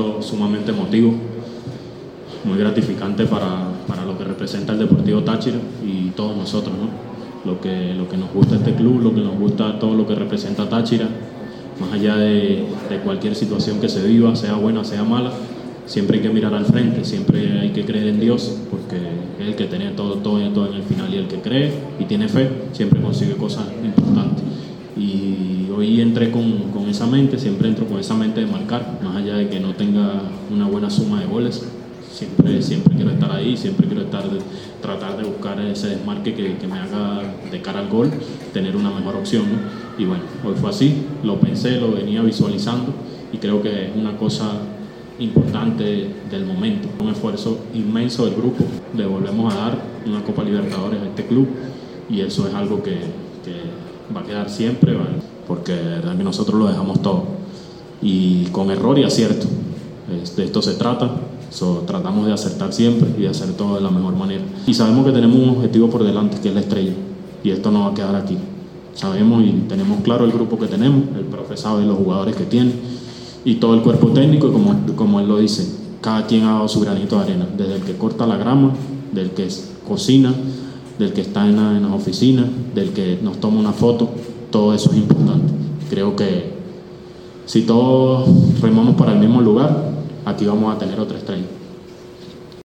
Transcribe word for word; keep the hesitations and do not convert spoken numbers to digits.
momento sumamente emotivo, muy gratificante para, para lo que representa el Deportivo Táchira y todos nosotros, ¿no? Lo que, lo que nos gusta este club, lo que nos gusta todo lo que representa Táchira, más allá de, de cualquier situación que se viva, sea buena, sea mala, siempre hay que mirar al frente, siempre hay que creer en Dios, porque es el que tiene todo, todo, todo en el final, y el que cree y tiene fe, siempre consigue cosas importantes. Y hoy entré con, con esa mente, siempre entro con esa mente de marcar, más allá de que no tenga una buena suma de goles, siempre, siempre quiero estar ahí, siempre quiero estar de, tratar de buscar ese desmarque que, que me haga de cara al gol, tener una mejor opción, ¿no? Y bueno, hoy fue así, lo pensé, lo venía visualizando y creo que es una cosa importante del momento, un esfuerzo inmenso del grupo, le volvemos a dar una Copa Libertadores a este club y eso es algo que, que va a quedar siempre, ¿vale? Porque de verdad que nosotros lo dejamos todo y con error y acierto, de esto se trata, so, tratamos de acertar siempre y de hacer todo de la mejor manera y sabemos que tenemos un objetivo por delante que es la estrella y esto no va a quedar aquí, sabemos y tenemos claro el grupo que tenemos, el profe sabe los jugadores que tiene y todo el cuerpo técnico y como, como él lo dice, cada quien ha dado su granito de arena, desde el que corta la grama, del que cocina, del que está en, la, en las oficinas, del que nos toma una foto, todo eso es importante. Creo que si todos remamos para el mismo lugar, aquí vamos a tener otra estrella.